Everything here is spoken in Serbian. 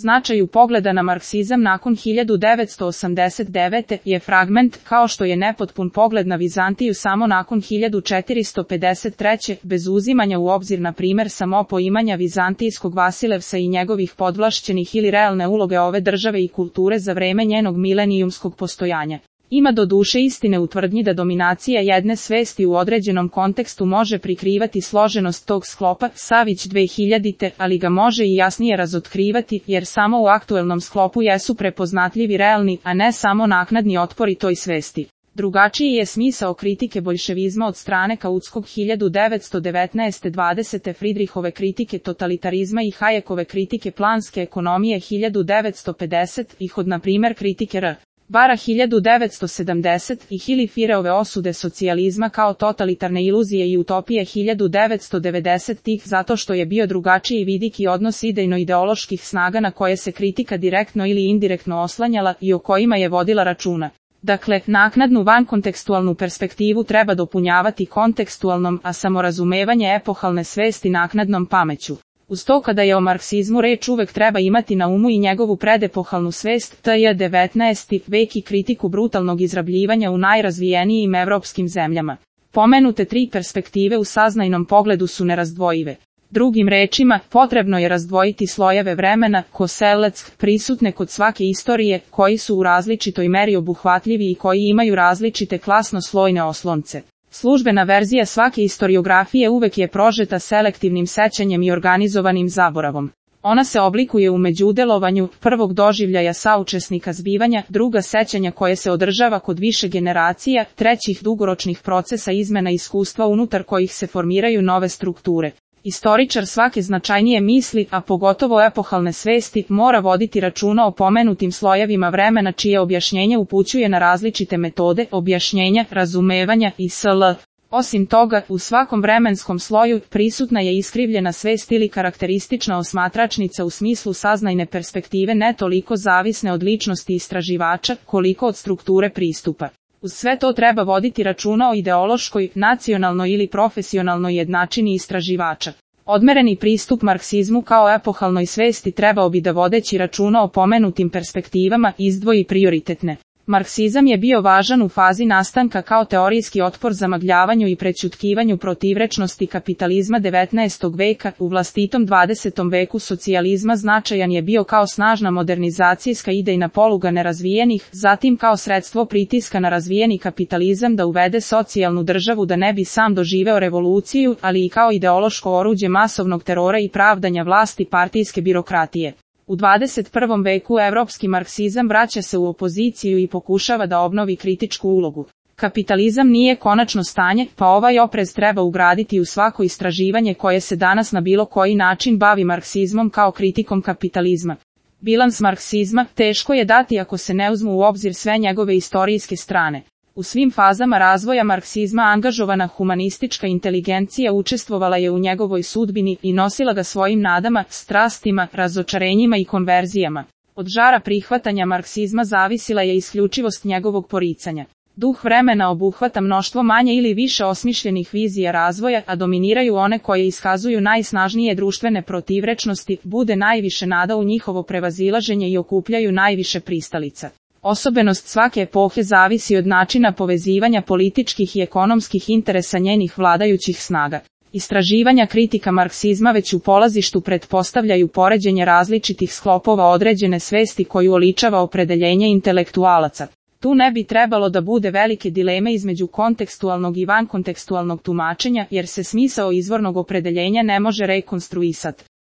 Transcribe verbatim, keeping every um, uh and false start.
značaju pogleda na marksizam nakon hiljadu devetsto osamdeset devete. je fragment, kao što je nepotpun pogled na Vizantiju samo nakon hiljadu četiristo pedeset treće. bez uzimanja u obzir na primer samo poimanja vizantijskog Vasilevsa i njegovih podvlašćenih ili realne uloge ove države i kulture za vreme njenog milenijumskog postojanja. Ima do duše istine u tvrdnji da dominacija jedne svesti u određenom kontekstu može prikrivati složenost tog sklopa, Savić dve hiljadite, ali ga može i jasnije razotkrivati, jer samo u aktuelnom sklopu jesu prepoznatljivi realni, a ne samo naknadni otpori toj svesti. Drugačiji je smisao kritike boljševizma od strane Kautskog hiljadu devetsto devetnaeste dvadesete Friedrichove kritike totalitarizma i Hayekove kritike planske ekonomije hiljadu devetsto pedeset ih od na primjer kritike R. Bara hiljadu devetsto sedamdeset i Hili Fireove osude socijalizma kao totalitarne iluzije i utopije hiljadu devetsto devedesetih zato što je bio drugačiji vidik i odnos idejno-ideoloških snaga na koje se kritika direktno ili indirektno oslanjala i o kojima je vodila računa. Dakle, naknadnu vankontekstualnu perspektivu treba dopunjavati kontekstualnom, a samorazumevanje epohalne svesti naknadnom pameću. Uz to kada je o marksizmu reč uvek treba imati na umu i njegovu predepohalnu svest, to je devetnaesti vek i kritiku brutalnog izrabljivanja u najrazvijenijim evropskim zemljama. Pomenute tri perspektive u saznajnom pogledu su nerazdvojive. Drugim rečima, potrebno je razdvojiti slojeve vremena, koselac, prisutne kod svake istorije, koji su u različitoj meri obuhvatljivi i koji imaju različite klasno-slojne oslonce. Službena verzija svake istoriografije uvek je prožeta selektivnim sećanjem i organizovanim zaboravom. Ona se oblikuje u međudelovanju prvog doživljaja saučesnika zbivanja, druga sećanja koje se održava kod više generacija, trećih dugoročnih procesa izmena iskustva unutar kojih se formiraju nove strukture. Istoričar svake značajnije misli, a pogotovo epohalne svesti, mora voditi računa o pomenutim slojevima vremena čije objašnjenje upućuje na različite metode objašnjenja, razumevanja i sl. Osim toga, u svakom vremenskom sloju prisutna je iskrivljena svest ili karakteristična osmatračnica u smislu saznajne perspektive ne toliko zavisne od ličnosti istraživača, koliko od strukture pristupa. Uz sve to treba voditi računa o ideološkoj, nacionalnoj ili profesionalnoj jednačini istraživača. Odmereni pristup marksizmu kao epohalnoj svesti trebao bi da vodeći računa o pomenutim perspektivama izdvoji prioritetne. Marksizam je bio važan u fazi nastanka kao teorijski otpor zamagljavanju i prećutkivanju protivrečnosti kapitalizma devetnaestog veka, u vlastitom dvadesetom veku socijalizma značajan je bio kao snažna modernizacijska idejna poluga nerazvijenih, zatim kao sredstvo pritiska na razvijeni kapitalizam da uvede socijalnu državu da ne bi sam doživeo revoluciju, ali i kao ideološko oruđe masovnog terora i pravdanja vlasti partijske birokratije. U dvadeset prvom veku evropski marksizam vraća se u opoziciju i pokušava da obnovi kritičku ulogu. Kapitalizam nije konačno stanje, pa ovaj oprez treba ugraditi u svako istraživanje koje se danas na bilo koji način bavi marksizmom kao kritikom kapitalizma. Bilans marksizma teško je dati ako se ne uzmu u obzir sve njegove istorijske strane. U svim fazama razvoja marksizma angažovana humanistička inteligencija učestvovala je u njegovoj sudbini i nosila ga svojim nadama, strastima, razočarenjima i konverzijama. Od žara prihvatanja marksizma zavisila je isključivost njegovog poricanja. Duh vremena obuhvata mnoštvo manje ili više osmišljenih vizija razvoja, a dominiraju one koje iskazuju najsnažnije društvene protivrečnosti, bude najviše nada u njihovo prevazilaženje i okupljaju najviše pristalica. Osobenost svake epohe zavisi od načina povezivanja političkih i ekonomskih interesa njenih vladajućih snaga. Istraživanja kritika marksizma već u polazištu pretpostavljaju poređenje različitih sklopova određene svesti koju oličava opredeljenje intelektualaca. Tu ne bi trebalo da bude velike dileme između kontekstualnog i vankontekstualnog tumačenja, jer se smisao izvornog opredeljenja ne može rekonstruisati.